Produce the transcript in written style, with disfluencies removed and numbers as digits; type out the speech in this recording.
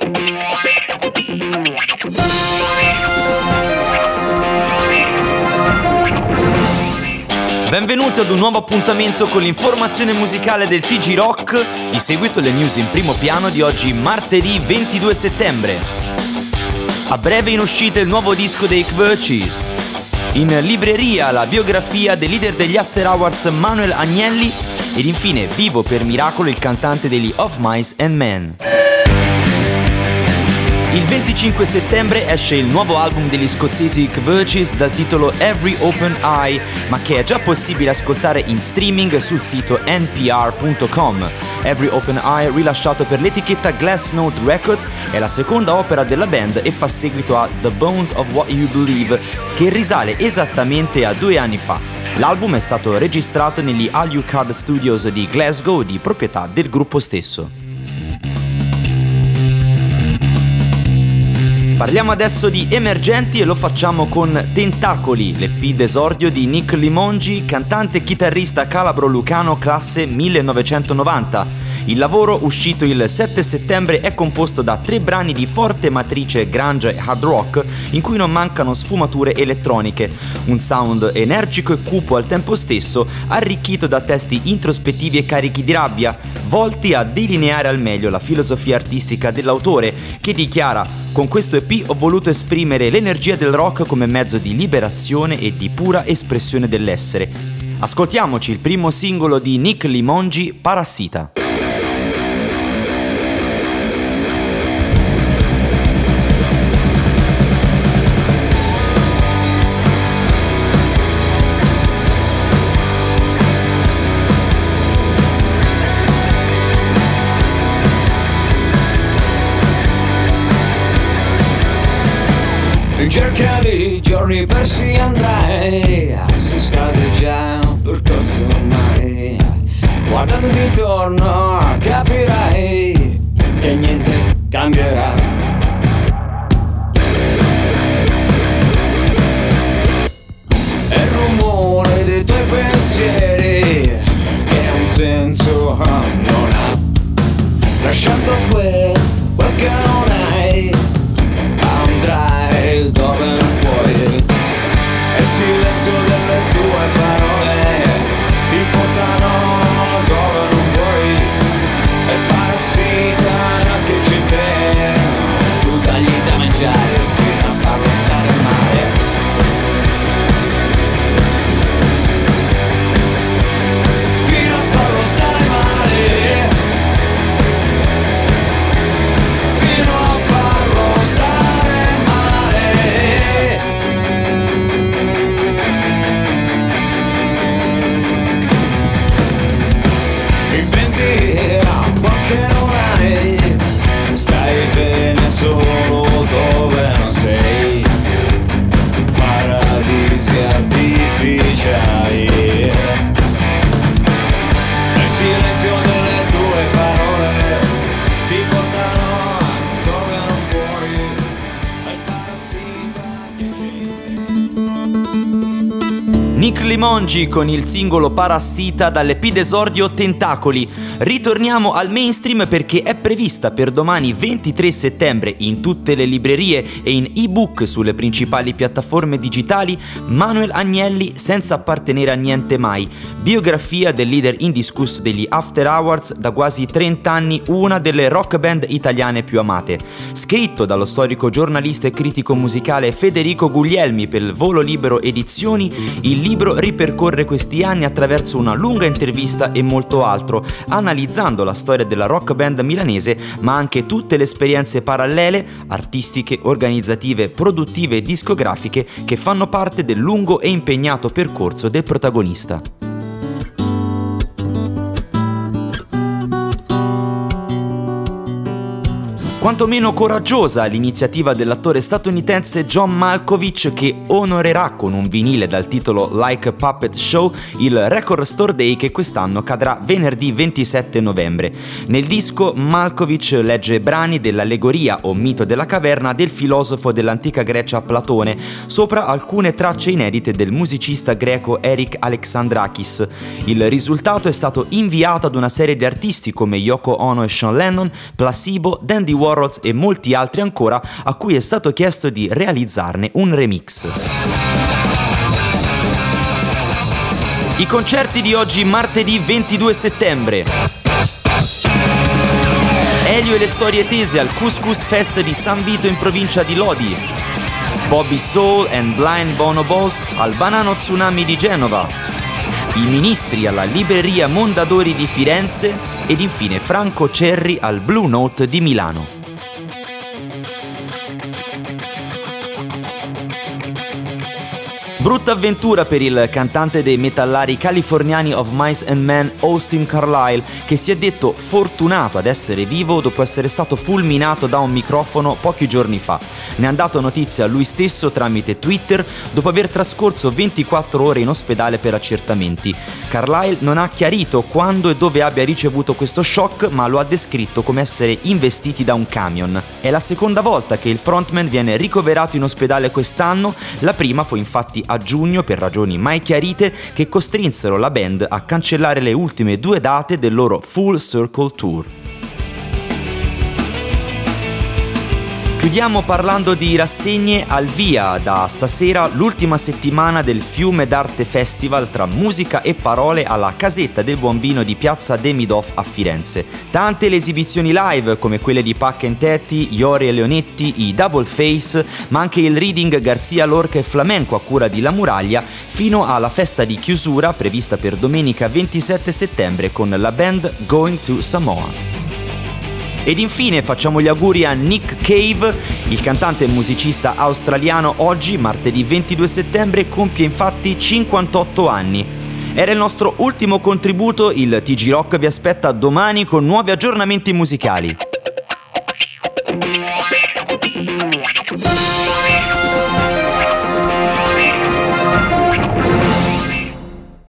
Benvenuti ad un nuovo appuntamento con l'informazione musicale del TG Rock. Di seguito le news in primo piano di oggi, martedì 22 settembre. A breve in uscita il nuovo disco dei Kverches. In libreria la biografia del leader degli After Hours Manuel Agnelli. Ed infine vivo per miracolo il cantante degli Of Mice and Men. Il 25 settembre esce il nuovo album degli scozzesi Kverches dal titolo Every Open Eye, ma che è già possibile ascoltare in streaming sul sito npr.com. Every Open Eye, rilasciato per l'etichetta Glassnote Records, è la seconda opera della band e fa seguito a The Bones of What You Believe, che risale esattamente a 2 anni fa. L'album è stato registrato negli Alucard Studios di Glasgow, di proprietà del gruppo stesso. Parliamo adesso di emergenti e lo facciamo con Tentacoli, l'EP d'esordio di Nick Limongi, cantante e chitarrista calabro-lucano classe 1990. Il lavoro, uscito il 7 settembre, è composto da 3 brani di forte matrice grunge e hard rock, in cui non mancano sfumature elettroniche. Un sound energico e cupo al tempo stesso, arricchito da testi introspettivi e carichi di rabbia, volti a delineare al meglio la filosofia artistica dell'autore, che dichiara: con questo EP ho voluto esprimere l'energia del rock come mezzo di liberazione e di pura espressione dell'essere. Ascoltiamoci il primo singolo di Nick Limongi, Parassita. In cerca di giorni persi andrai, sei stato già un percorso ormai. Guardando intorno capirai che niente cambierà. È il rumore dei tuoi pensieri che un senso non ha, lasciando quel che non hai. Andrai dove non puoi, e il silenzio delle tue parole ti portano dove non vuoi. E parassita anche c'è te, tu dagli da mangiare fino a farlo stare male. Fino a farlo stare male. Fino a farlo stare male. Inventi un po' che non hai, stai bene solo dove non sei. Paradisi artificiali, nel silenzio delle tue parole ti portano dove non puoi. È parassita Nick Limongi con il singolo Parassita dall'EP d'esordio Tentacoli. Ritorniamo al mainstream perché è prevista per domani 23 settembre in tutte le librerie e in ebook sulle principali piattaforme digitali Manuel Agnelli, Senza appartenere a niente mai, biografia del leader indiscusso degli After Hours, da quasi 30 anni una delle rock band italiane più amate. Scritto dallo storico giornalista e critico musicale Federico Guglielmi per il Volo Libero Edizioni, il libro ripercorre questi anni attraverso una lunga intervista e molto altro, analizzando la storia della rock band milanese, ma anche tutte le esperienze parallele, artistiche, organizzative, produttive e discografiche che fanno parte del lungo e impegnato percorso del protagonista. Quantomeno coraggiosa l'iniziativa dell'attore statunitense John Malkovich, che onorerà con un vinile dal titolo Like a Puppet Show il Record Store Day che quest'anno cadrà venerdì 27 novembre. Nel disco Malkovich legge brani dell'allegoria o mito della caverna del filosofo dell'antica Grecia Platone, sopra alcune tracce inedite del musicista greco Eric Alexandrakis. Il risultato è stato inviato ad una serie di artisti come Yoko Ono e Sean Lennon, Placebo, Dandy Warhol Warhols e molti altri ancora, a cui è stato chiesto di realizzarne un remix. I concerti di oggi, martedì 22 settembre. Elio e le storie tese al Couscous Fest di San Vito in provincia di Lodi. Bobby Soul and Blind Bonobos al Banano Tsunami di Genova. I Ministri alla Libreria Mondadori di Firenze ed infine Franco Cerri al Blue Note di Milano. Brutta avventura per il cantante dei metallari californiani of Mice and Men Austin Carlile, che si è detto fortunato ad essere vivo dopo essere stato fulminato da un microfono pochi giorni fa. Ne ha dato notizia lui stesso tramite Twitter dopo aver trascorso 24 ore in ospedale per accertamenti. Carlile non ha chiarito quando e dove abbia ricevuto questo shock, ma lo ha descritto come essere investiti da un camion. È la seconda volta che il frontman viene ricoverato in ospedale quest'anno, la prima fu infatti a giugno per ragioni mai chiarite che costrinsero la band a cancellare le ultime 2 date del loro Full Circle Tour. Chiudiamo parlando di rassegne al via. Da stasera l'ultima settimana del Fiume d'Arte Festival tra musica e parole alla Casetta del Buon Vino di Piazza Demidoff a Firenze. Tante le esibizioni live come quelle di Pac and Tetti, Iori e Leonetti, i Double Face, ma anche il reading Garzia Lorca e Flamenco a cura di La Muraglia, fino alla festa di chiusura prevista per domenica 27 settembre con la band Going to Samoa. Ed infine facciamo gli auguri a Nick Cave, il cantante e musicista australiano. Oggi, martedì 22 settembre, compie infatti 58 anni. Era il nostro ultimo contributo, il TG Rock vi aspetta domani con nuovi aggiornamenti musicali.